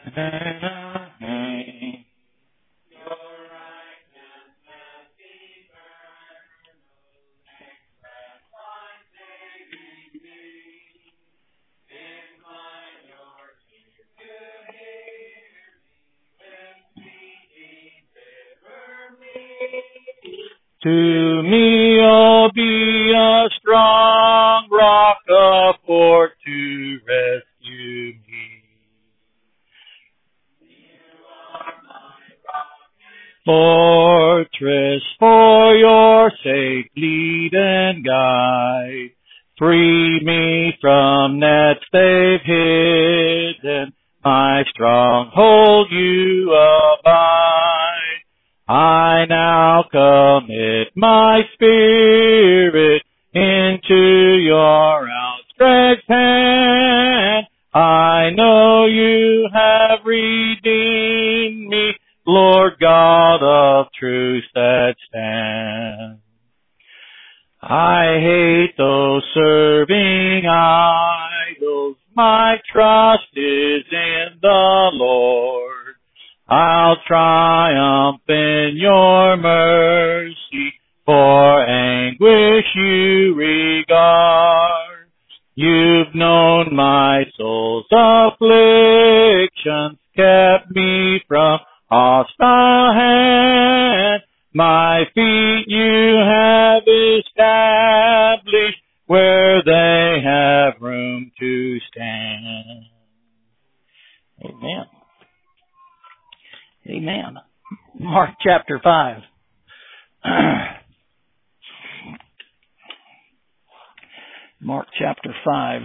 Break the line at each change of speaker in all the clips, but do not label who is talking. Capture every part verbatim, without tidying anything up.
To me, oh, be a strong rock, a fort to rescue me. Fortress, for your sake, lead and guide. Free me from nets they've hidden. My stronghold you abide. I now commit my spirit into your outstretched hand. I know you have redeemed me, Lord God of truth that stand. I hate those serving idols. My trust is in the Lord. I'll triumph in your mercy, for anguish you regard. You've known my soul's afflictions, kept me from hostile hand. My feet you have established where they have room to stand. Amen. Amen. Mark chapter five. Mark chapter five.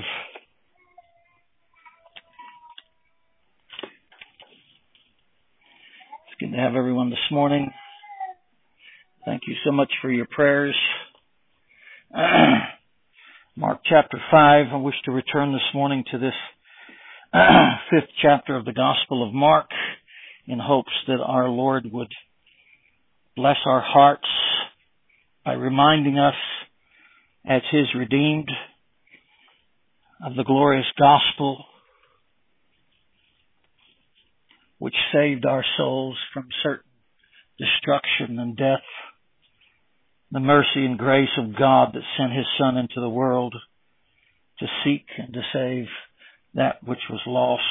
It's good to have everyone this morning. Thank you so much for your prayers. Mark chapter five. I wish to return this morning to this fifth chapter of the Gospel of Mark, in hopes that our Lord would bless our hearts by reminding us, as His redeemed, of the glorious gospel which saved our souls from certain destruction and death. The mercy and grace of God that sent His Son into the world to seek and to save that which was lost.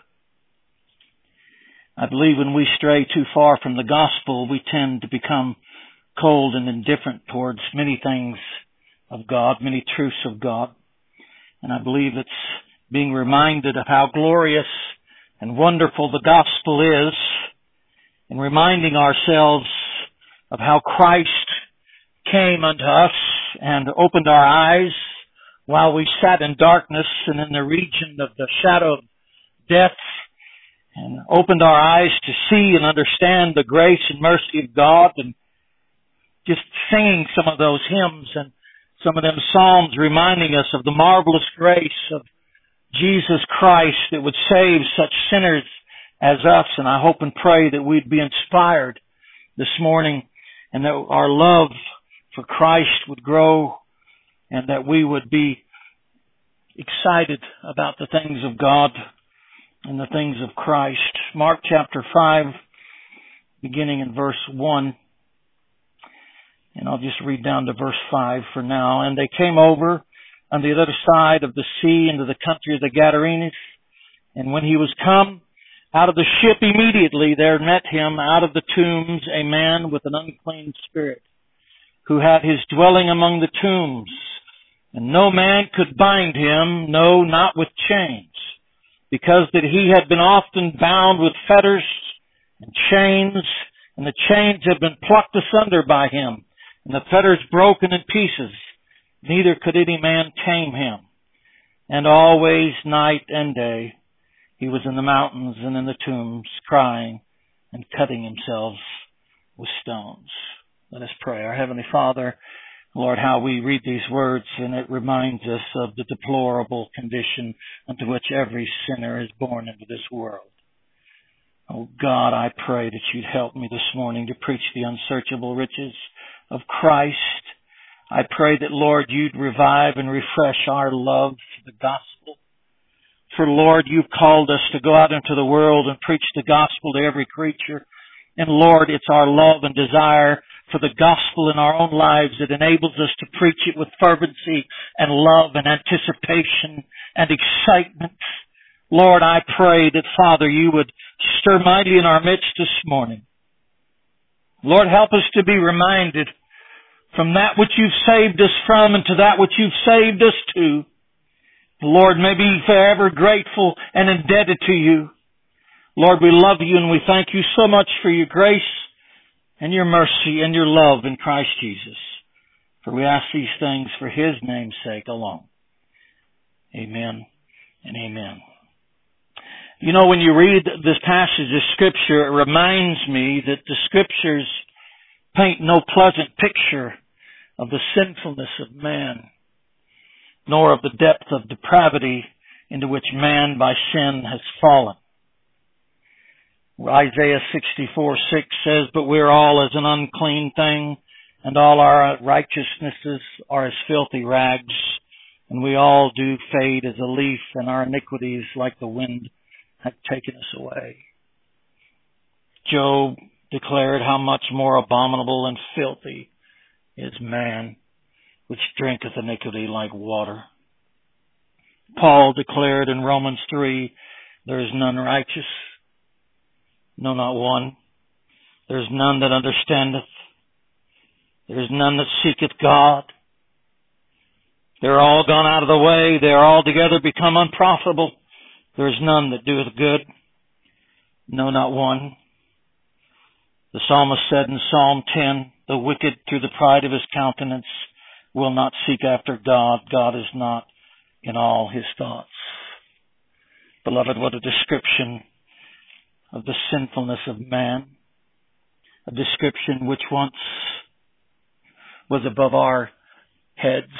I believe when we stray too far from the gospel, we tend to become cold and indifferent towards many things of God, many truths of God. And I believe it's being reminded of how glorious and wonderful the gospel is, and reminding ourselves of how Christ came unto us and opened our eyes while we sat in darkness and in the region of the shadow of death, and opened our eyes to see and understand the grace and mercy of God, and just singing some of those hymns and some of them psalms reminding us of the marvelous grace of Jesus Christ that would save such sinners as us. And I hope and pray that we'd be inspired this morning, and that our love for Christ would grow, and that we would be excited about the things of God and the things of Christ. Mark chapter five, beginning in verse one. And I'll just read down to verse five for now. And they came over on the other side of the sea into the country of the Gadarenes. And when he was come out of the ship, immediately there met him out of the tombs a man with an unclean spirit, who had his dwelling among the tombs. And no man could bind him, no, not with chains, because that he had been often bound with fetters and chains, and the chains had been plucked asunder by him, and the fetters broken in pieces. Neither could any man tame him. And always, night and day, he was in the mountains and in the tombs, crying and cutting himself with stones. Let us pray. Our Heavenly Father, Lord, how we read these words, and it reminds us of the deplorable condition into which every sinner is born into this world. Oh God, I pray that you'd help me this morning to preach the unsearchable riches of Christ. I pray that, Lord, you'd revive and refresh our love for the gospel, For Lord, you've called us to go out into the world and preach the gospel to every creature. And Lord, it's our love and desire for the gospel in our own lives that enables us to preach it with fervency and love and anticipation and excitement. Lord, I pray that, Father, you would stir mighty in our midst this morning. Lord, help us to be reminded from that which you've saved us from and to that which you've saved us to. Lord, may be forever grateful and indebted to you. Lord, we love you and we thank you so much for your grace and your mercy and your love in Christ Jesus. For we ask these things for his name's sake alone. Amen and amen. You know, when you read this passage of Scripture, it reminds me that the Scriptures paint no pleasant picture of the sinfulness of man, nor of the depth of depravity into which man by sin has fallen. Isaiah sixty-four six says, "But we're all as an unclean thing, and all our righteousnesses are as filthy rags, and we all do fade as a leaf, and our iniquities like the wind have taken us away." Job declared, "How much more abominable and filthy is man, which drinketh iniquity like water." Paul declared in Romans three, "There is none righteous, no, not one. There is none that understandeth. There is none that seeketh God. They are all gone out of the way. They are altogether become unprofitable. There is none that doeth good, no, not one." The psalmist said in Psalm ten, "The wicked through the pride of his countenance will not seek after God. God is not in all his thoughts." Beloved, what a description of the sinfulness of man. A description which once was above our heads.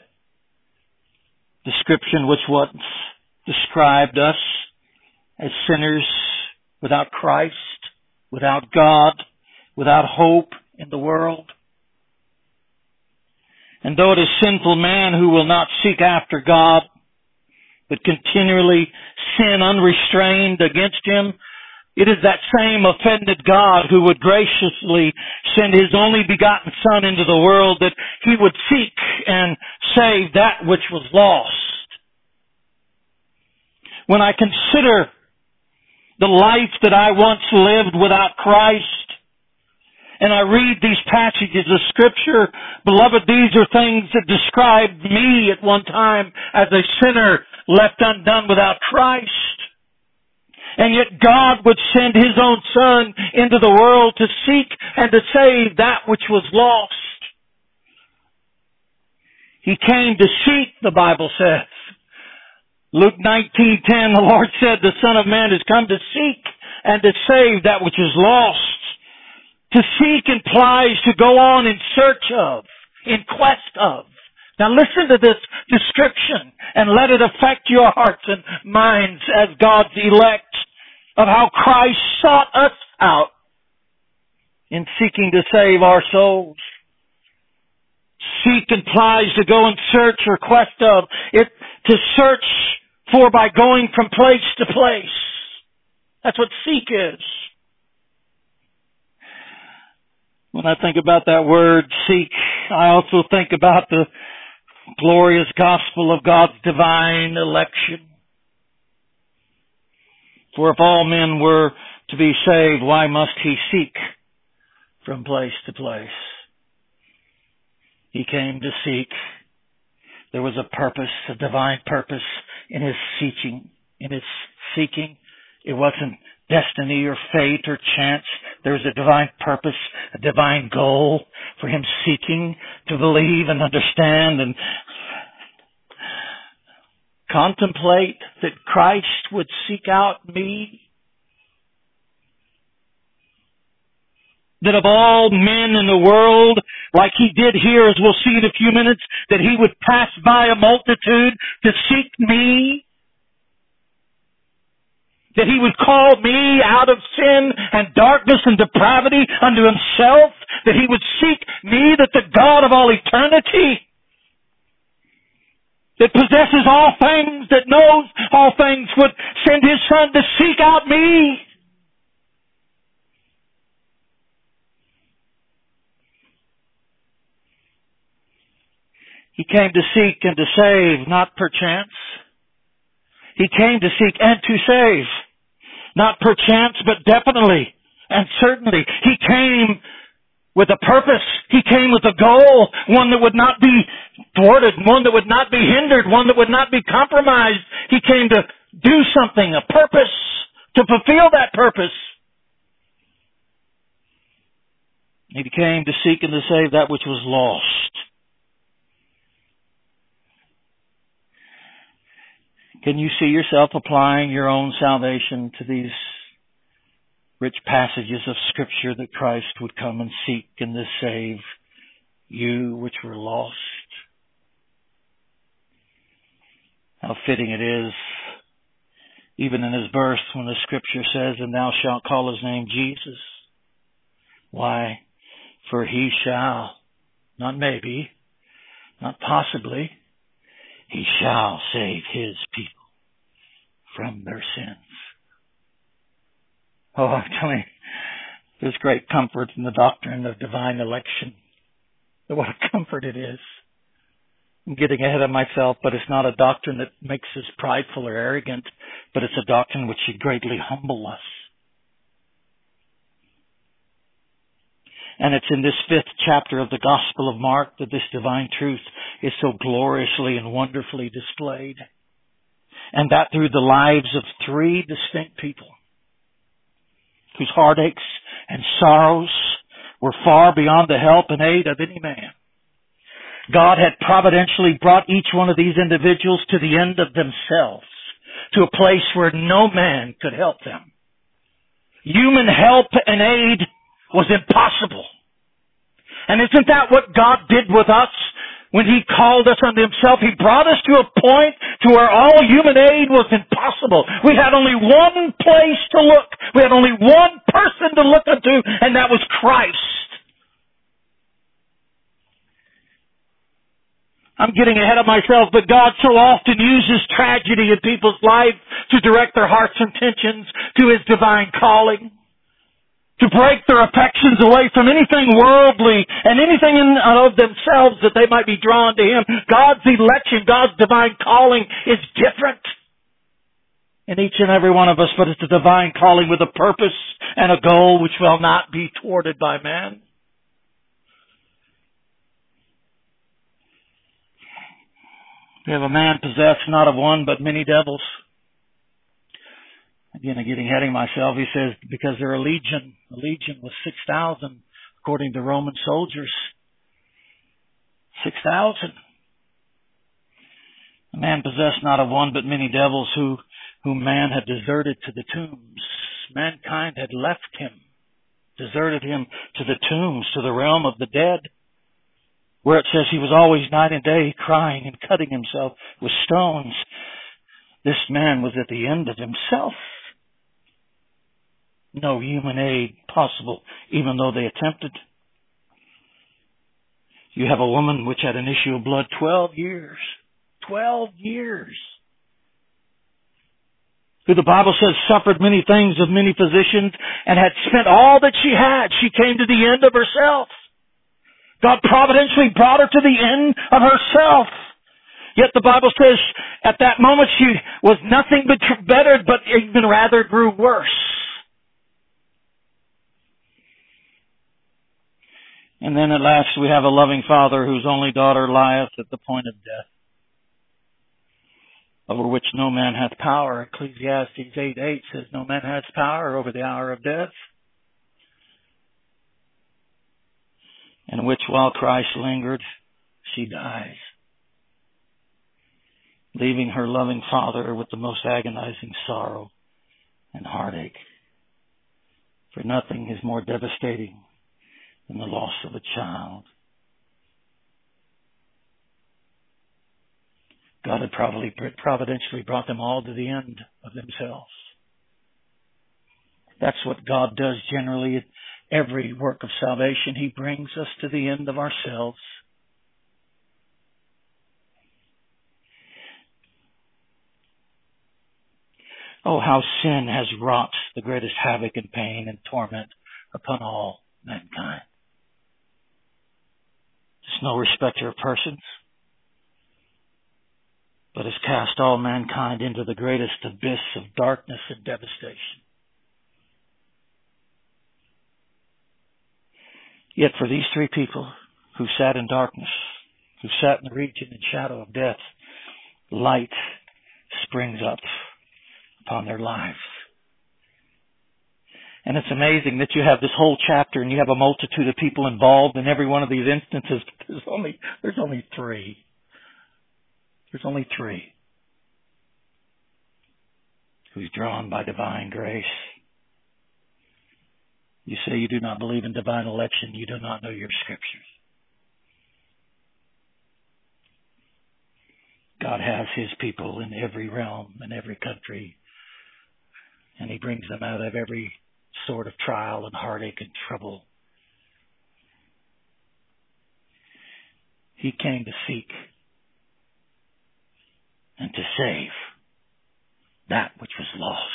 Description which once described us as sinners without Christ, without God, without hope in the world. And though it is sinful man who will not seek after God, but continually sin unrestrained against him, it is that same offended God who would graciously send his only begotten Son into the world that he would seek and save that which was lost. When I consider the life that I once lived without Christ, and I read these passages of Scripture, beloved, these are things that describe me at one time as a sinner left undone without Christ. And yet God would send his own Son into the world to seek and to save that which was lost. He came to seek, the Bible says. Luke nineteen ten, the Lord said, "The Son of Man has come to seek and to save that which is lost." To seek implies to go on in search of, in quest of. Now listen to this description and let it affect your hearts and minds as God's elect of how Christ sought us out in seeking to save our souls. Seek implies to go in search or quest of. It to search for by going from place to place. That's what seek is. When I think about that word, seek, I also think about the glorious gospel of God's divine election. For if all men were to be saved, why must he seek from place to place? He came to seek. There was a purpose, a divine purpose in his seeking. In his seeking, it wasn't destiny or fate or chance. There was a divine purpose, a divine goal for him seeking to believe and understand and contemplate that Christ would seek out me. That of all men in the world, like he did here, as we'll see in a few minutes, that he would pass by a multitude to seek me. That he would call me out of sin and darkness and depravity unto himself. That he would seek me, that the God of all eternity that possesses all things, that knows all things, would send His Son to seek out me. He came to seek and to save, not perchance. He came to seek and to save. Not perchance, but definitely and certainly. He came with a purpose. He came with a goal, one that would not be thwarted, one that would not be hindered, one that would not be compromised. He came to do something, a purpose, to fulfill that purpose. He came to seek and to save that which was lost. Can you see yourself applying your own salvation to these rich passages of Scripture that Christ would come and seek and to save you which were lost? How fitting it is, even in His birth, when the Scripture says, "And thou shalt call His name Jesus." Why? For He shall, not maybe, not possibly, He shall save His people from their sins. Oh, I'm telling you, there's great comfort in the doctrine of divine election. What a comfort it is. I'm getting ahead of myself, but it's not a doctrine that makes us prideful or arrogant, but it's a doctrine which should greatly humble us. And it's in this fifth chapter of the Gospel of Mark that this divine truth is so gloriously and wonderfully displayed. And that through the lives of three distinct people whose heartaches and sorrows were far beyond the help and aid of any man. God had providentially brought each one of these individuals to the end of themselves, to a place where no man could help them. Human help and aid was impossible. And isn't that what God did with us when He called us unto Himself? He brought us to a point to where all human aid was impossible. We had only one place to look. We had only one person to look unto, and that was Christ. I'm getting ahead of myself, but God so often uses tragedy in people's life to direct their heart's intentions to His divine calling, to break their affections away from anything worldly and anything in of themselves that they might be drawn to Him. God's election, God's divine calling is different in each and every one of us, but it's a divine calling with a purpose and a goal which will not be thwarted by man. We have a man possessed not of one but many devils. Again, I'm getting ahead of myself. He says, because they're a legion. A legion was six thousand, according to Roman soldiers. six thousand. A man possessed not of one but many devils, who whom man had deserted to the tombs. Mankind had left him, deserted him to the tombs, to the realm of the dead, where it says he was always night and day crying and cutting himself with stones. This man was at the end of himself. No human aid possible, even though they attempted. You have a woman which had an issue of blood twelve years. Twelve years. Who the Bible says suffered many things of many physicians and had spent all that she had. She came to the end of herself. God providentially brought her to the end of herself. Yet the Bible says at that moment she was nothing but bettered, but even rather grew worse. And then at last we have a loving Father whose only daughter lieth at the point of death, over which no man hath power. Ecclesiastes eight eight says no man has power over the hour of death. In which while Christ lingered, she dies, leaving her loving Father with the most agonizing sorrow and heartache. For nothing is more devastating than the loss of a child. God had probably providentially brought them all to the end of themselves. That's what God does generally at every work of salvation. He brings us to the end of ourselves. Oh, how sin has wrought the greatest havoc and pain and torment upon all mankind. It's no respecter of persons, but has cast all mankind into the greatest abyss of darkness and devastation. Yet for these three people who sat in darkness, who sat in the region and shadow of death, light springs up upon their lives. And it's amazing that you have this whole chapter and you have a multitude of people involved in every one of these instances. There's only, there's only three. There's only three who's drawn by divine grace. You say you do not believe in divine election. You do not know your scriptures. God has His people in every realm and every country. And He brings them out of every sort of trial and heartache and trouble. He came to seek and to save that which was lost.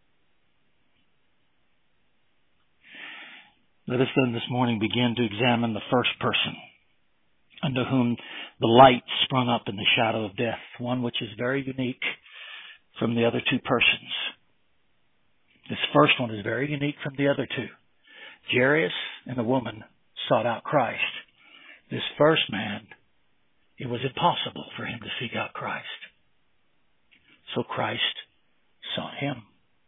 Let us then this morning begin to examine the first person unto whom the light sprung up in the shadow of death, one which is very unique from the other two persons. This first one is very unique from the other two. Jairus and the woman sought out Christ. This first man, it was impossible for him to seek out Christ. So Christ sought him.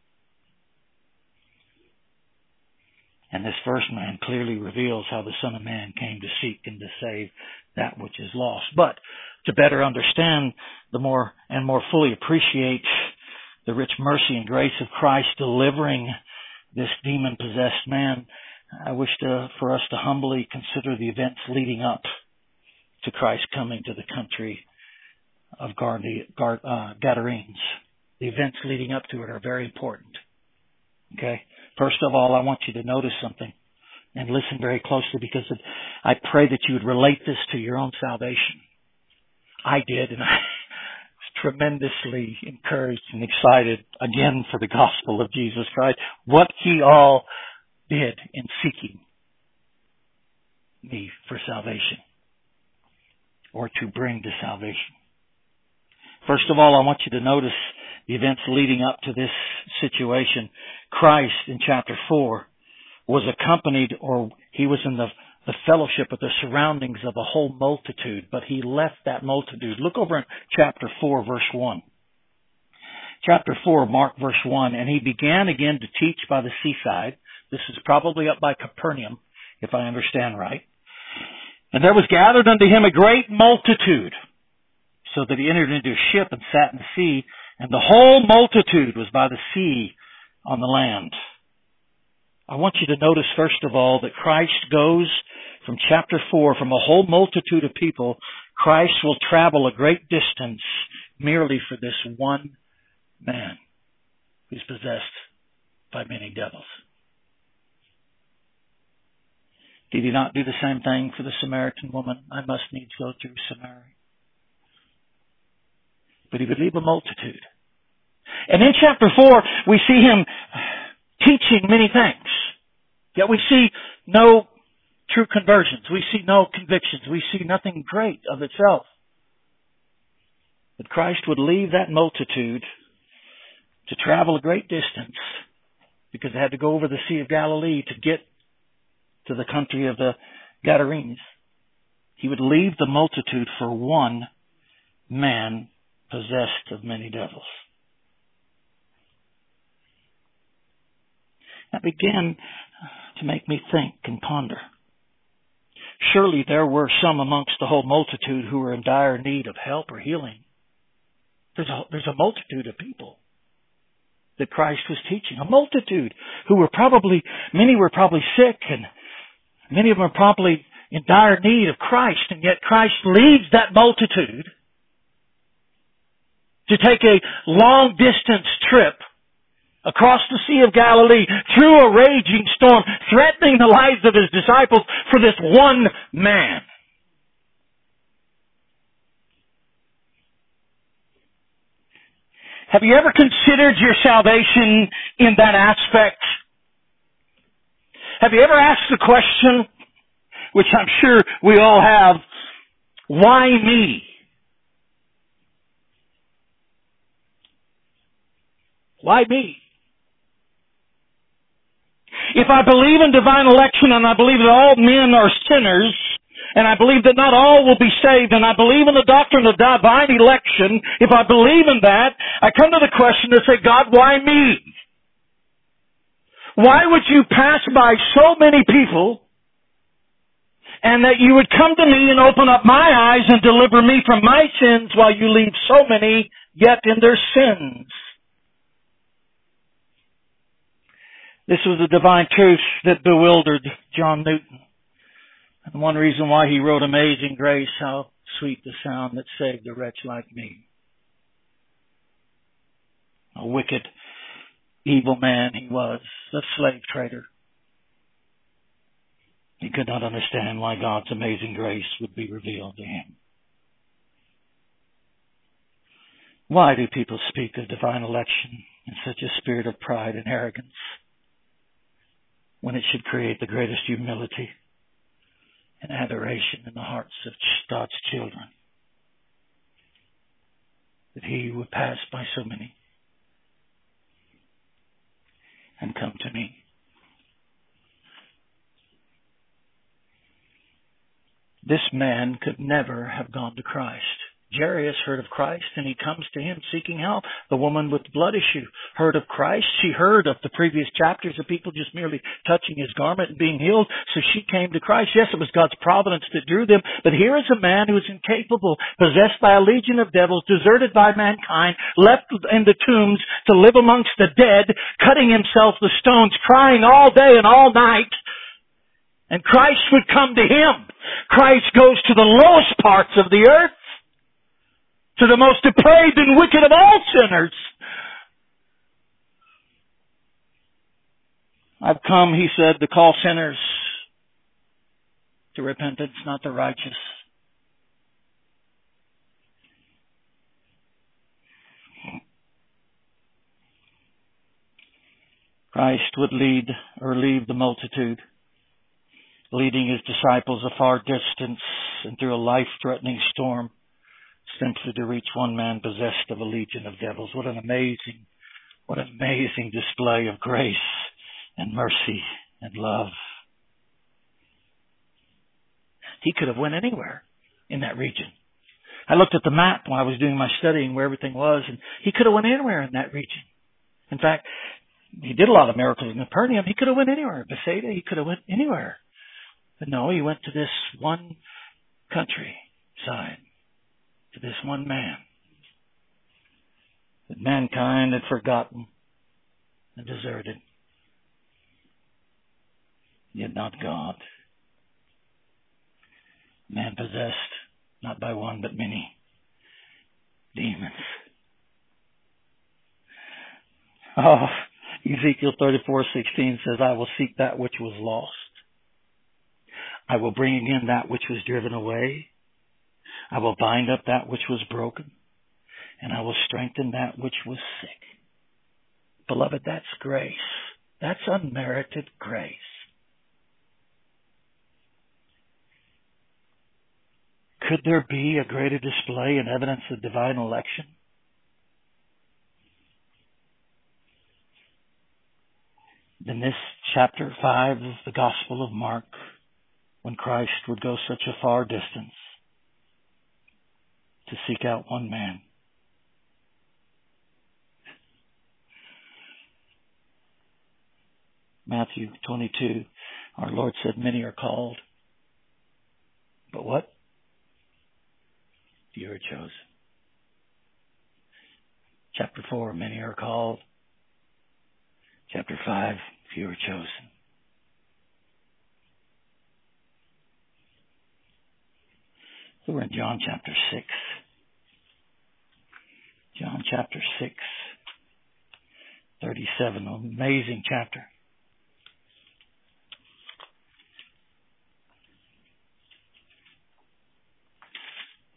And this first man clearly reveals how the Son of Man came to seek and to save that which is lost. But to better understand the more and more fully appreciate the rich mercy and grace of Christ delivering this demon-possessed man, I wish to, for us to humbly consider the events leading up to Christ coming to the country of Gardi, Gar, uh, Gadarenes. The events leading up to it are very important. Okay? First of all, I want you to notice something and listen very closely, because I pray that you would relate this to your own salvation. I did, and I was tremendously encouraged and excited again for the gospel of Jesus Christ. What He all did in seeking me for salvation, or to bring to salvation. First of all, I want you to notice the events leading up to this situation. Christ in chapter four was accompanied, or he was in the, the fellowship of the surroundings of a whole multitude, but he left that multitude. Look over in chapter four, verse one. Chapter four, Mark verse one, and he began again to teach by the seaside. This is probably up by Capernaum, if I understand right. And there was gathered unto him a great multitude, so that he entered into a ship and sat in the sea, and the whole multitude was by the sea on the land. I want you to notice, first of all, that Christ goes from chapter four, from a whole multitude of people, Christ will travel a great distance merely for this one man who's possessed by many devils. Did he not do the same thing for the Samaritan woman? I must needs go through Samaria. But he would leave a multitude. And in chapter four, we see him teaching many things. Yet we see no true conversions. We see no convictions. We see nothing great of itself. But Christ would leave that multitude to travel a great distance, because they had to go over the Sea of Galilee to get to the country of the Gadarenes. He would leave the multitude for one man possessed of many devils. That began to make me think and ponder. Surely there were some amongst the whole multitude who were in dire need of help or healing. There's a, there's a multitude of people that Christ was teaching. A multitude who were probably, many were probably sick, and many of them are probably in dire need of Christ. And yet Christ leaves that multitude to take a long distance trip across the Sea of Galilee, through a raging storm, threatening the lives of His disciples for this one man. Have you ever considered your salvation in that aspect? Have you ever asked the question, which I'm sure we all have, why me? Why me? If I believe in divine election and I believe that all men are sinners, and I believe that not all will be saved, and I believe in the doctrine of divine election, if I believe in that, I come to the question to say, God, why me? Why would you pass by so many people and that you would come to me and open up my eyes and deliver me from my sins while you leave so many yet in their sins? This was a divine truth that bewildered John Newton. And one reason why he wrote Amazing Grace, how sweet the sound that saved a wretch like me. A wicked, evil man he was, a slave trader. He could not understand why God's amazing grace would be revealed to him. Why do people speak of divine election in such a spirit of pride and arrogance when it should create the greatest humility and adoration in the hearts of God's children? That He would pass by so many and come to me. This man could never have gone to Christ. Jairus heard of Christ and he comes to him seeking help. The woman with the blood issue heard of Christ. She heard of the previous chapters of people just merely touching his garment and being healed. So she came to Christ. Yes, it was God's providence that drew them. But here is a man who is incapable, possessed by a legion of devils, deserted by mankind, left in the tombs to live amongst the dead, cutting himself with stones, crying all day and all night. And Christ would come to him. Christ goes to the lowest parts of the earth, to the most depraved and wicked of all sinners. I've come, he said, to call sinners to repentance, not the righteous. Christ would lead or leave the multitude, leading his disciples a far distance and through a life-threatening storm, simply to reach one man possessed of a legion of devils. What an amazing, what an amazing display of grace and mercy and love. He could have went anywhere in that region. I looked at the map when I was doing my studying where everything was, and he could have went anywhere in that region. In fact, he did a lot of miracles in Capernaum. He could have went anywhere. Bethsaida, he could have went anywhere. But no, he went to this one countryside, to this one man that mankind had forgotten and deserted. Yet not God. Man possessed not by one but many demons. Oh, Ezekiel thirty-four sixteen says, I will seek that which was lost. I will bring again that which was driven away. I will bind up that which was broken. And I will strengthen that which was sick. Beloved, that's grace. That's unmerited grace. Could there be a greater display and evidence of divine election? Than this chapter five of the Gospel of Mark, when Christ would go such a far distance to seek out one man. Matthew twenty-two, our Lord said, many are called, but what? Few are chosen. Chapter four, many are called. Chapter five, few are chosen. So we're in John chapter six. John chapter six, thirty-seven, an amazing chapter.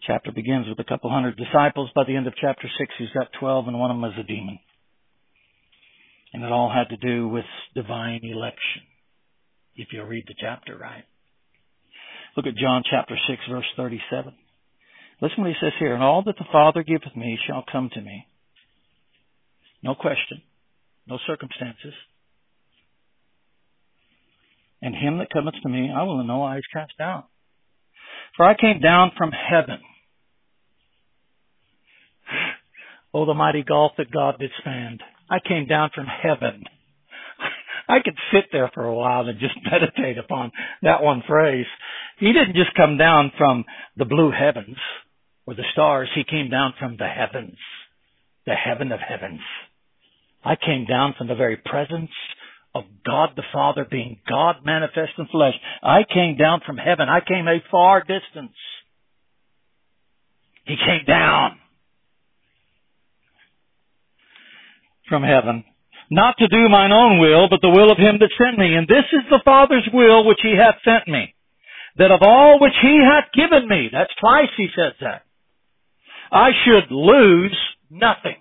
Chapter begins with a couple hundred disciples. By the end of chapter six, he's got twelve, and one of them is a demon. And it all had to do with divine election, if you'll read the chapter right. Look at John chapter six, verse thirty-seven. Listen what he says here. And all that the Father giveth me shall come to me. No question. No circumstances. And him that cometh to me, I will in no wise cast out. For I came down from heaven. Oh, the mighty gulf that God did span. I came down from heaven. I could sit there for a while and just meditate upon that one phrase. He didn't just come down from the blue heavens or the stars. He came down from the heavens, the heaven of heavens. I came down from the very presence of God the Father, being God manifest in flesh. I came down from heaven. I came a far distance. He came down from heaven, not to do mine own will, but the will of him that sent me. And this is the Father's will which he hath sent me, that of all which he hath given me, that's twice he says that, I should lose nothing,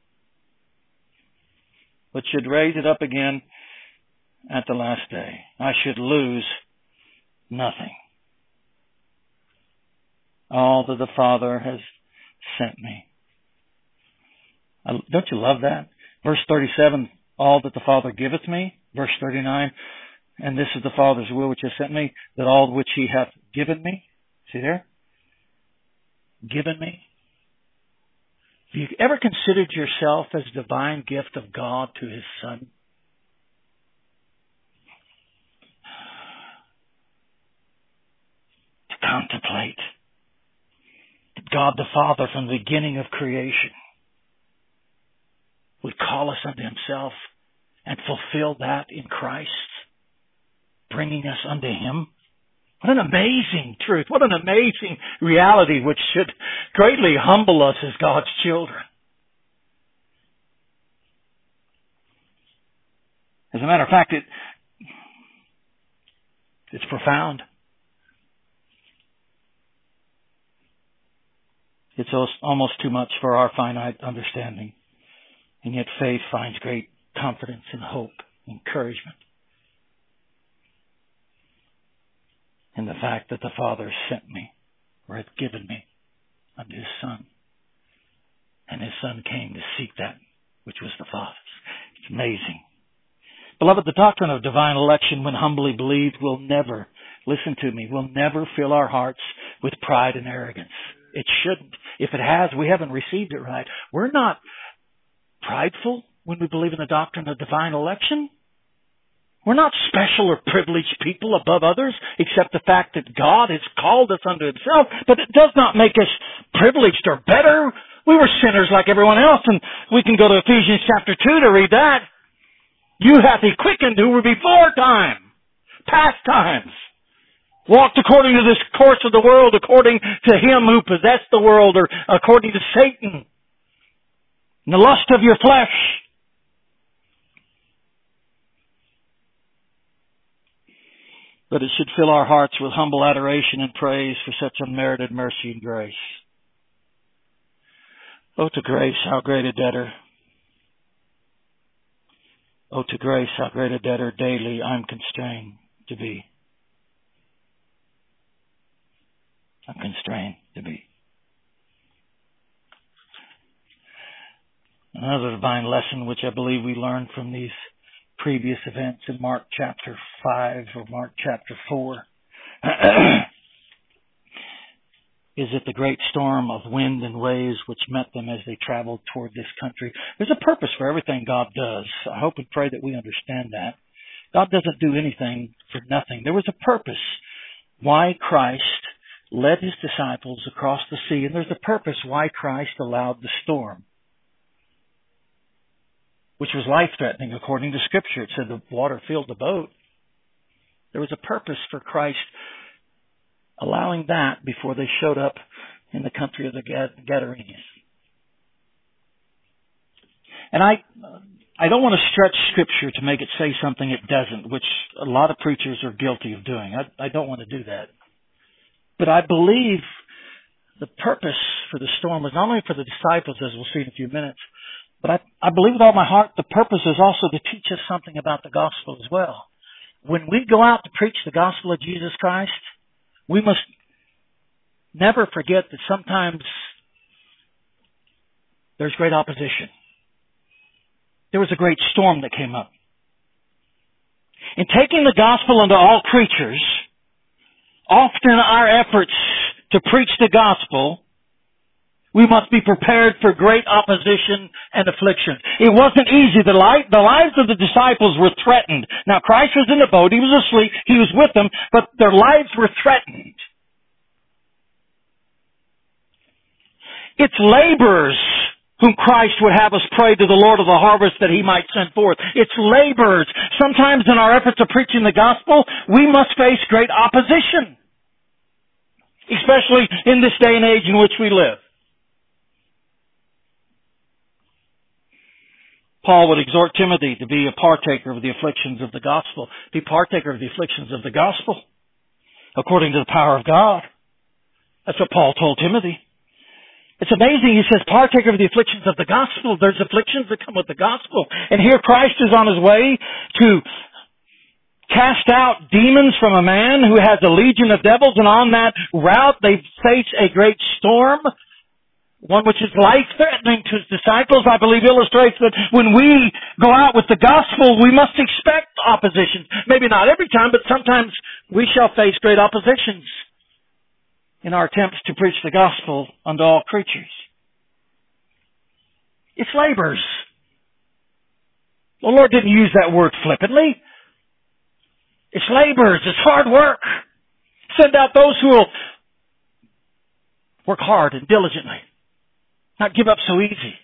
but should raise it up again at the last day. I should lose nothing. All that the Father has sent me. Don't you love that? Verse thirty-seven, all that the Father giveth me. Verse thirty-nine, and this is the Father's will which has sent me, that all which he hath given me. See there? Given me. Have you ever considered yourself as a divine gift of God to his Son? To contemplate that God the Father from the beginning of creation would call us unto himself and fulfill that in Christ, bringing us unto him. What an amazing truth. What an amazing reality which should greatly humble us as God's children. As a matter of fact, it it's profound. It's almost too much for our finite understanding. And yet faith finds great confidence and hope, encouragement in the fact that the Father sent me, or hath given me, unto his Son. And his Son came to seek that which was the Father's. It's amazing. Beloved, the doctrine of divine election, when humbly believed, will never, listen to me, will never fill our hearts with pride and arrogance. It shouldn't. If it has, we haven't received it right. We're not prideful when we believe in the doctrine of divine election. We're not special or privileged people above others, except the fact that God has called us unto himself, but it does not make us privileged or better. We were sinners like everyone else, and we can go to Ephesians chapter two to read that. You hath he quickened who were before time, past times, walked according to this course of the world, according to him who possessed the world, or according to Satan, and the lust of your flesh. But it should fill our hearts with humble adoration and praise for such unmerited mercy and grace. Oh, to grace, how great a debtor. Oh, to grace, how great a debtor daily I'm constrained to be. I'm constrained to be. Another divine lesson which I believe we learned from these previous events in Mark chapter five or Mark chapter four is that the great storm of wind and waves which met them as they traveled toward this country. There's a purpose for everything God does. I hope and pray that we understand that. God doesn't do anything for nothing. There was a purpose why Christ led his disciples across the sea, and there's a purpose why Christ allowed the storm, which was life-threatening according to Scripture. It said the water filled the boat. There was a purpose for Christ allowing that before they showed up in the country of the Gadarenes. And I I don't want to stretch Scripture to make it say something it doesn't, which a lot of preachers are guilty of doing. I, I don't want to do that. But I believe the purpose for the storm was not only for the disciples, as we'll see in a few minutes, but I, I believe with all my heart the purpose is also to teach us something about the gospel as well. When we go out to preach the gospel of Jesus Christ, we must never forget that sometimes there's great opposition. There was a great storm that came up. In taking the gospel unto all creatures, often our efforts to preach the gospel, we must be prepared for great opposition and affliction. It wasn't easy. The, life, the lives of the disciples were threatened. Now, Christ was in the boat. He was asleep. He was with them. But their lives were threatened. It's laborers whom Christ would have us pray to the Lord of the harvest that He might send forth. It's laborers. Sometimes in our efforts of preaching the gospel, we must face great opposition. Especially in this day and age in which we live. Paul would exhort Timothy to be a partaker of the afflictions of the gospel. Be partaker of the afflictions of the gospel according to the power of God. That's what Paul told Timothy. It's amazing. He says, partaker of the afflictions of the gospel. There's afflictions that come with the gospel. And here Christ is on His way to cast out demons from a man who has a legion of devils. And on that route, they face a great storm. One which is life-threatening to His disciples, I believe, illustrates that when we go out with the gospel, we must expect opposition. Maybe not every time, but sometimes we shall face great oppositions in our attempts to preach the gospel unto all creatures. It's labors. The Lord didn't use that word flippantly. It's labors. It's hard work. Send out those who will work hard and diligently. Not give up so easy.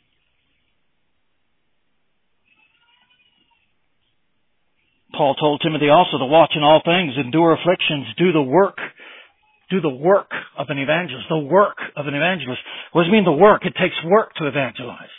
Paul told Timothy also to watch in all things, endure afflictions, do the work. Do the work of an evangelist. The work of an evangelist. What does it mean the work? It takes work to evangelize.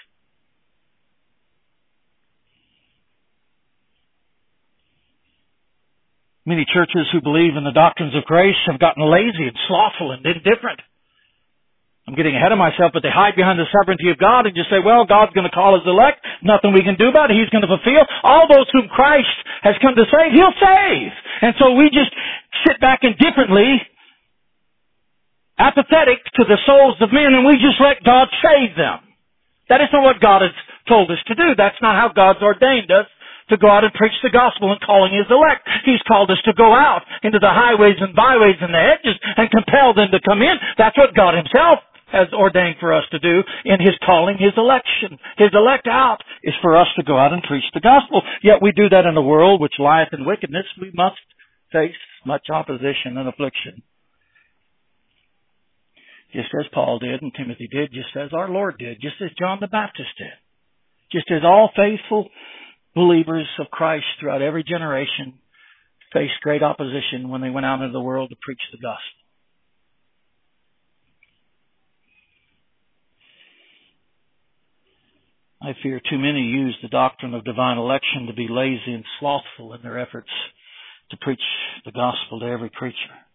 Many churches who believe in the doctrines of grace have gotten lazy and slothful and indifferent. I'm getting ahead of myself, but they hide behind the sovereignty of God and just say, well, God's going to call His elect. Nothing we can do about it. He's going to fulfill. All those whom Christ has come to save, He'll save. And so we just sit back indifferently, apathetic to the souls of men, and we just let God save them. That isn't what God has told us to do. That's not how God's ordained us to go out and preach the gospel and calling His elect. He's called us to go out into the highways and byways and the hedges and compel them to come in. That's what God Himself has ordained for us to do in His calling, His election. His elect out is for us to go out and preach the gospel. Yet we do that in a world which lieth in wickedness. We must face much opposition and affliction. Just as Paul did and Timothy did, just as our Lord did, just as John the Baptist did. Just as all faithful believers of Christ throughout every generation faced great opposition when they went out into the world to preach the gospel. I fear too many use the doctrine of divine election to be lazy and slothful in their efforts to preach the gospel to every creature.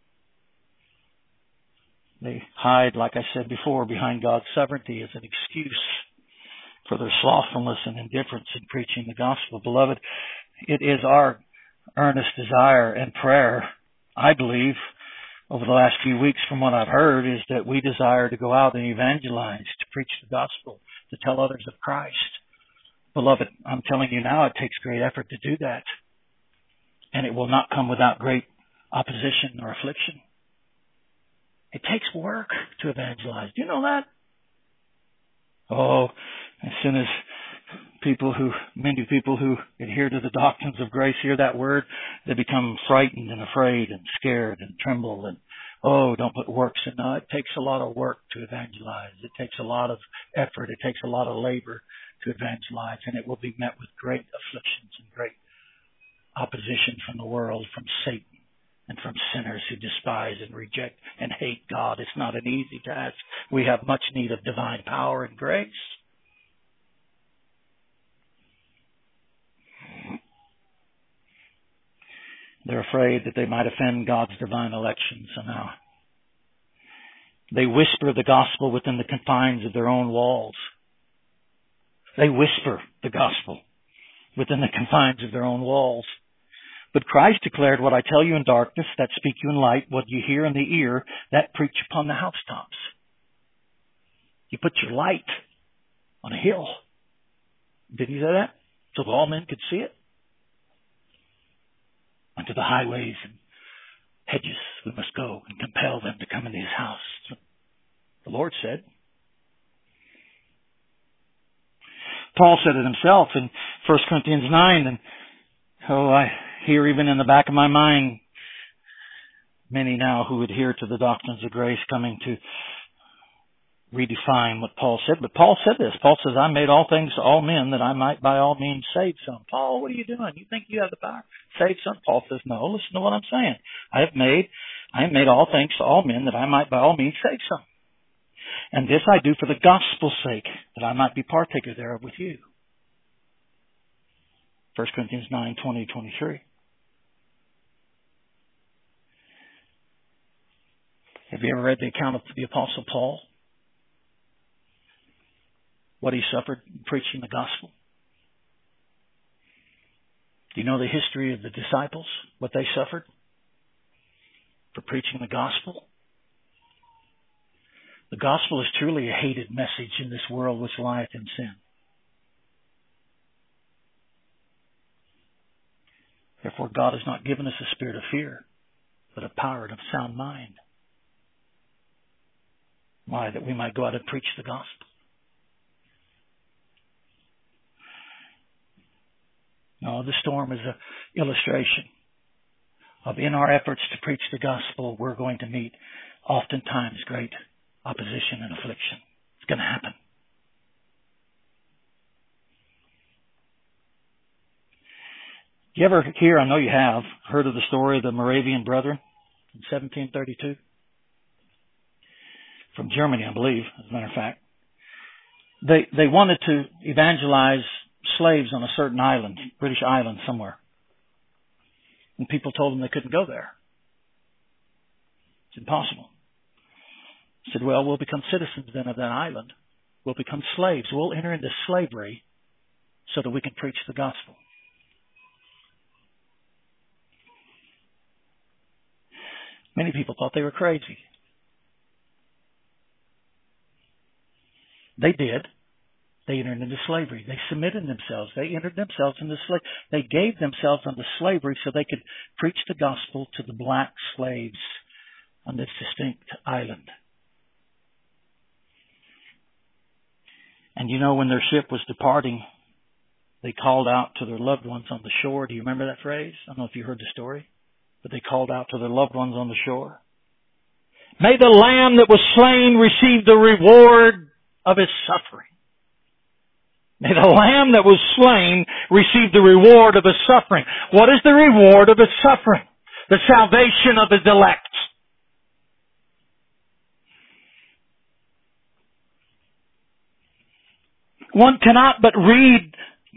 They hide, like I said before, behind God's sovereignty as an excuse for their slothfulness and indifference in preaching the gospel. Beloved, it is our earnest desire and prayer, I believe, over the last few weeks from what I've heard, is that we desire to go out and evangelize, to preach the gospel, to tell others of Christ. Beloved, I'm telling you now, it takes great effort to do that. And it will not come without great opposition or affliction. It takes work to evangelize. Do you know that? Oh, as soon as people who, many people who adhere to the doctrines of grace hear that word, they become frightened and afraid and scared and tremble and, oh, don't put works in. No, it takes a lot of work to evangelize. It takes a lot of effort. It takes a lot of labor to evangelize, and it will be met with great afflictions and great opposition from the world, from Satan, and from sinners who despise and reject and hate God. It's not an easy task. We have much need of divine power and grace. They're afraid that they might offend God's divine election somehow. They whisper the gospel within the confines of their own walls. They whisper the gospel within the confines of their own walls. But Christ declared, what I tell you in darkness, that speak you in light, what you hear in the ear, that preach upon the housetops. You put your light on a hill. Did he say that? So that all men could see it? Unto the highways and hedges we must go and compel them to come into his house. The Lord said. Paul said it himself in First Corinthians nine, and oh, I hear even in the back of my mind many now who adhere to the doctrines of grace coming to redefine what Paul said. But Paul said this. Paul says, I made all things to all men that I might by all means save some. Paul, what are you doing? You think you have the power to save some? Paul says, no, listen to what I'm saying. I have made, I have made all things to all men that I might by all means save some. And this I do for the gospel's sake, that I might be partaker thereof with you. First Corinthians nine, twenty, twenty-three. Have you ever read the account of the Apostle Paul? What he suffered preaching the gospel? Do you know the history of the disciples? What they suffered for preaching the gospel? The gospel is truly a hated message in this world which lieth in sin. Therefore, God has not given us a spirit of fear, but of power and of sound mind. Why? That we might go out and preach the gospel. No, the storm is an illustration of, in our efforts to preach the gospel, we're going to meet oftentimes great opposition and affliction. It's going to happen. Do you ever hear, I know you have, heard of the story of the Moravian Brethren in seventeen thirty-two? From Germany, I believe, as a matter of fact. They, they wanted to evangelize slaves on a certain island, British island somewhere. And people told them they couldn't go there. It's impossible. Said, well, we'll become citizens then of that island. We'll become slaves. We'll enter into slavery so that we can preach the gospel. Many people thought they were crazy. They did. They entered into slavery. They submitted themselves. They entered themselves into slavery. They gave themselves unto slavery so they could preach the gospel to the black slaves on this distinct island. And you know, when their ship was departing, they called out to their loved ones on the shore. Do you remember that phrase? I don't know if you heard the story, but they called out to their loved ones on the shore. May the Lamb that was slain receive the reward of his suffering. May the Lamb that was slain receive the reward of his suffering. What is the reward of his suffering? The salvation of his elect. One cannot but read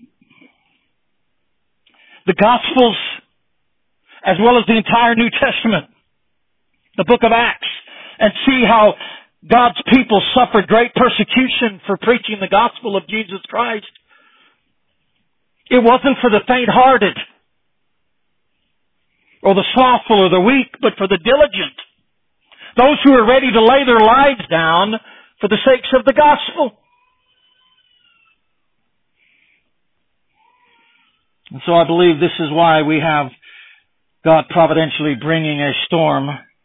the Gospels as well as the entire New Testament, the book of Acts, and see how God's people suffered great persecution for preaching the gospel of Jesus Christ. It wasn't for the faint-hearted or the slothful or the weak, but for the diligent. Those who are ready to lay their lives down for the sakes of the gospel. And so I believe this is why we have God providentially bringing a storm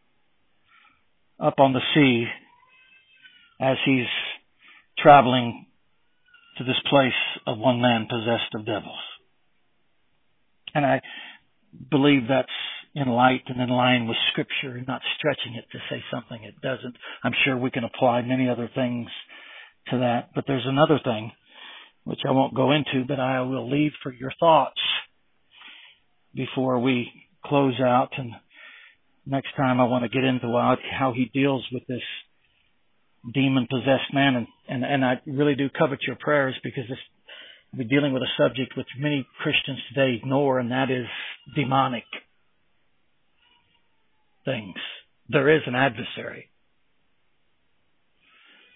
up on the sea as he's traveling to this place of one man possessed of devils. And I believe that's in light and in line with Scripture, and not stretching it to say something it doesn't. I'm sure we can apply many other things to that. But there's another thing, which I won't go into, but I will leave for your thoughts before we close out. And next time I want to get into how he deals with this demon-possessed man. And, and, and I really do covet your prayers, because this, we're dealing with a subject which many Christians today ignore, and that is demonic things. There is an adversary.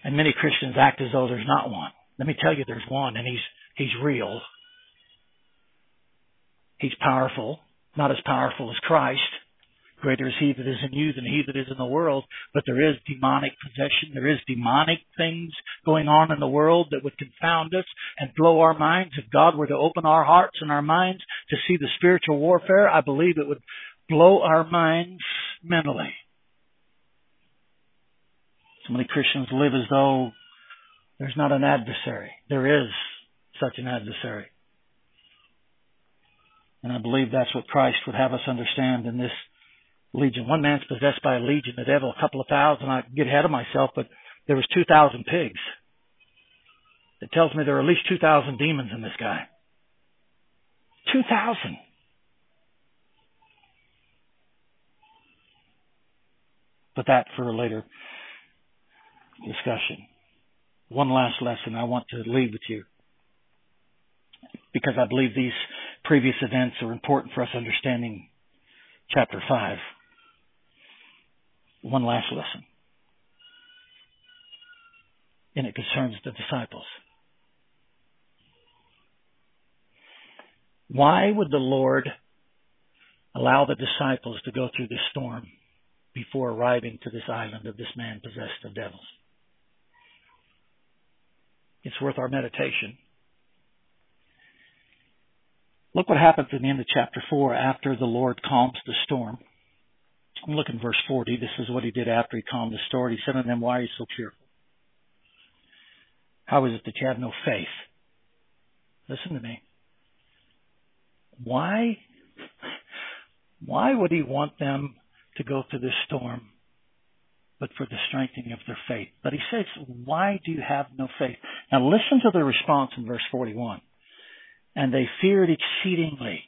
And many Christians act as though there's not one. Let me tell you, there's one, and he's he's real. He's powerful, not as powerful as Christ. Greater is he that is in you than he that is in the world. But there is demonic possession. There is demonic things going on in the world that would confound us and blow our minds. If God were to open our hearts and our minds to see the spiritual warfare, I believe it would blow our minds mentally. So many Christians live as though there's not an adversary. There is such an adversary. And I believe that's what Christ would have us understand in this legion. One man's possessed by a legion, the devil, a couple of thousand. I get ahead of myself, but there was two thousand pigs. It tells me there are at least two thousand demons in this guy. two thousand. But that for a later discussion. One last lesson I want to leave with you, because I believe these previous events are important for us understanding chapter five. One last lesson. And it concerns the disciples. Why would the Lord allow the disciples to go through this storm before arriving to this island of this man possessed of devils? It's worth our meditation. Look what happens at the end of chapter four after the Lord calms the storm. Look in verse forty. This is what he did after he calmed the storm. He said unto them, why are you so fearful? How is it that you have no faith? Listen to me. Why, why would he want them to go through this storm but for the strengthening of their faith? But he says, why do you have no faith? Now listen to the response in verse forty-one. And they feared exceedingly.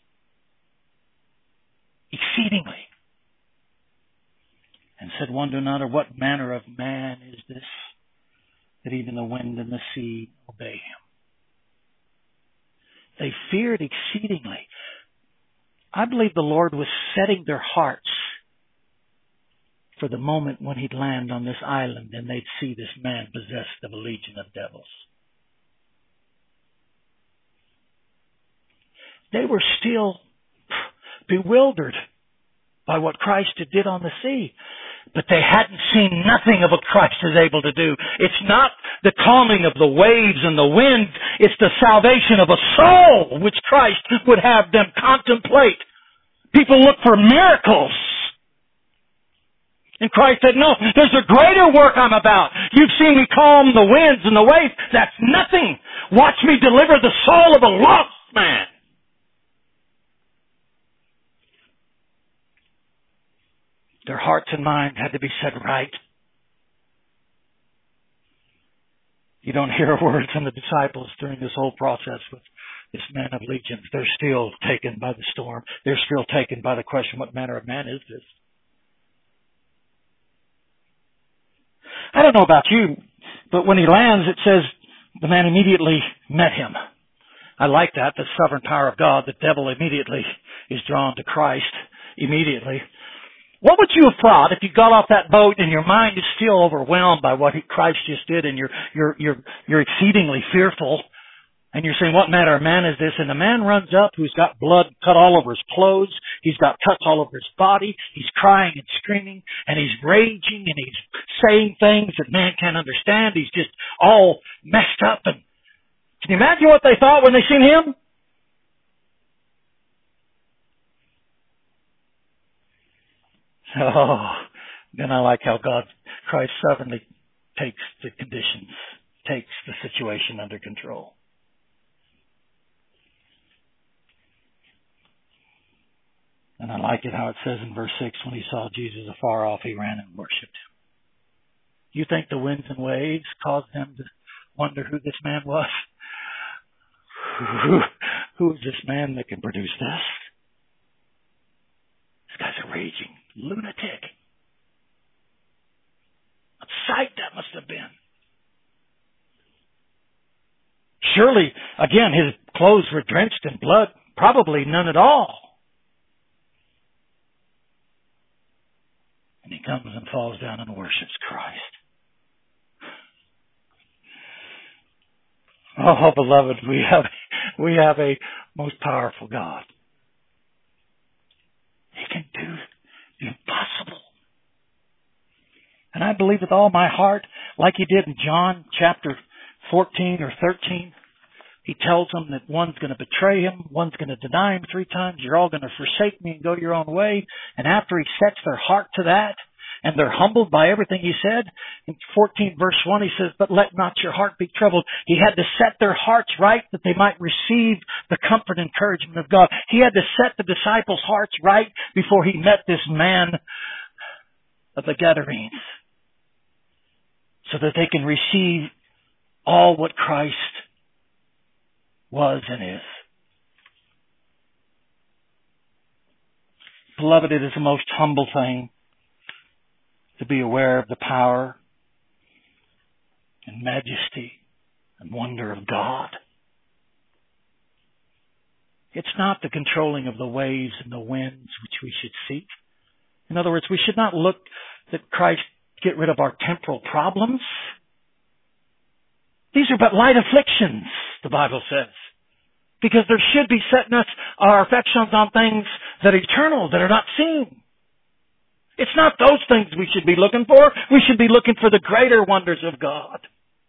Exceedingly. And said one to another, what manner of man is this, that even the wind and the sea obey him? They feared exceedingly. I believe the Lord was setting their hearts for the moment when he'd land on this island and they'd see this man possessed of a legion of devils. They were still bewildered by what Christ did on the sea. But they hadn't seen nothing of what Christ is able to do. It's not the calming of the waves and the wind. It's the salvation of a soul which Christ would have them contemplate. People look for miracles. And Christ said, no, there's a greater work I'm about. You've seen me calm the winds and the waves. That's nothing. Watch me deliver the soul of a lost man. Their hearts and minds had to be set right. You don't hear a word from the disciples during this whole process with this man of legions. They're still taken by the storm. They're still taken by the question, what manner of man is this? I don't know about you, but when he lands, it says the man immediately met him. I like that, the sovereign power of God. The devil immediately is drawn to Christ immediately. What would you have thought if you got off that boat and your mind is still overwhelmed by what Christ just did and you're, you're, you're, you're exceedingly fearful and you're saying, what manner of man is this? And the man runs up who's got blood cut all over his clothes. He's got cuts all over his body. He's crying and screaming and he's raging and he's saying things that man can't understand. He's just all messed up. And can you imagine what they thought when they seen him? Oh, then I like how God, Christ sovereignly takes the conditions, takes the situation under control. And I like it how it says in verse six, when he saw Jesus afar off, he ran and worshipped. You think the winds and waves caused them to wonder who this man was? Who, who is this man that can produce this? This guy's a raging lunatic. What sight that must have been. Surely, again, his clothes were drenched in blood. Probably none at all. And he comes and falls down and worships Christ. Oh, beloved, we have we have a most powerful God. He can do the impossible. And I believe with all my heart, like He did in John chapter fourteen or thirteen, He tells them that one's going to betray Him, one's going to deny Him three times, you're all going to forsake Me and go your own way. And after He sets their heart to that, and they're humbled by everything He said, in fourteen verse one He says, but let not your heart be troubled. He had to set their hearts right that they might receive the comfort and encouragement of God. He had to set the disciples' hearts right before He met this man of the Gadarenes, so that they can receive all what Christ was and is. Beloved, it is the most humble thing to be aware of the power and majesty and wonder of God. It's not the controlling of the waves and the winds which we should seek. In other words, we should not look that Christ get rid of our temporal problems. These are but light afflictions, the Bible says. Because there should be setting us our affections on things that are eternal, that are not seen. It's not those things we should be looking for. We should be looking for the greater wonders of God.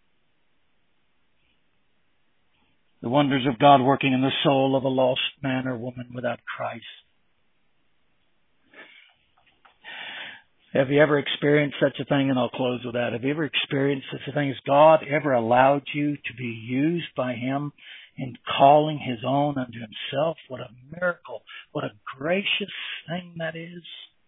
The wonders of God working in the soul of a lost man or woman without Christ. Have you ever experienced such a thing? And I'll close with that. Have you ever experienced such a thing? Has God ever allowed you to be used by Him in calling His own unto Himself? What a miracle. What a gracious thing that is.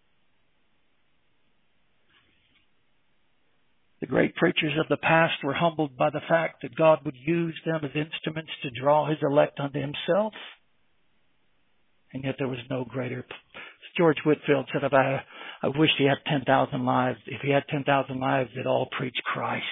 The great preachers of the past were humbled by the fact that God would use them as instruments to draw His elect unto Himself. And yet there was no greater. George Whitefield said, if I, I wished he had ten thousand lives. If he had ten thousand lives, they'd all preach Christ.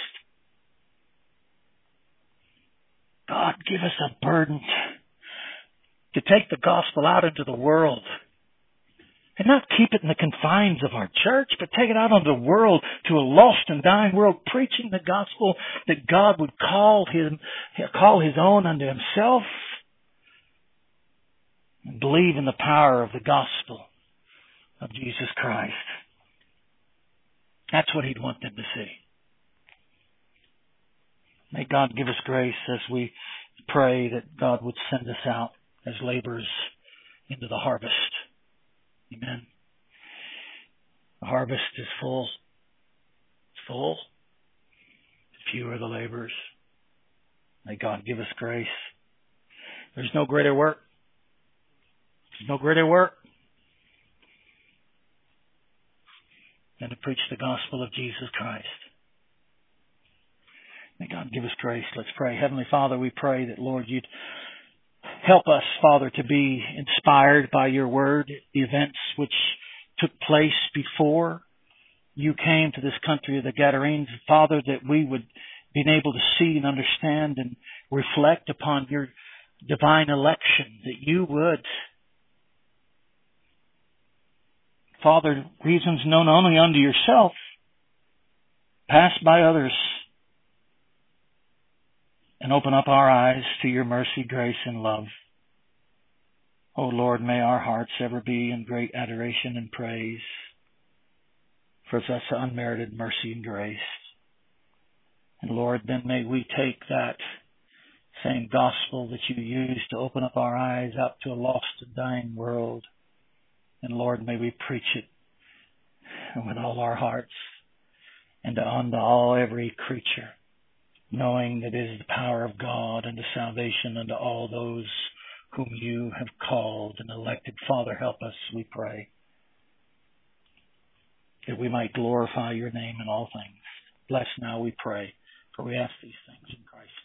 God, give us a burden to take the gospel out into the world. And not keep it in the confines of our church, but take it out into the world, to a lost and dying world, preaching the gospel that God would call him, call His own unto Himself. And believe in the power of the gospel of Jesus Christ. That's what He'd want them to see. May God give us grace as we pray that God would send us out as laborers into the harvest. Amen. The harvest is full. It's full. Few are the laborers. May God give us grace. There's no greater work. There's no greater work than to preach the gospel of Jesus Christ. May God give us grace. Let's pray. Heavenly Father, we pray that, Lord, You'd help us, Father, to be inspired by Your word, the events which took place before You came to this country of the Gadarenes. Father, that we would be able to see and understand and reflect upon Your divine election, that You would, Father, reasons known only unto Yourself, pass by others, and open up our eyes to Your mercy, grace, and love. Oh Lord, may our hearts ever be in great adoration and praise for such unmerited mercy and grace. And Lord, then may we take that same gospel that You used to open up our eyes out to a lost and dying world. And Lord, may we preach it with all our hearts and unto all every creature, knowing that it is the power of God unto salvation unto all those whom You have called and elected. Father, help us, we pray, that we might glorify Your name in all things. Bless now, we pray, for we ask these things in Christ.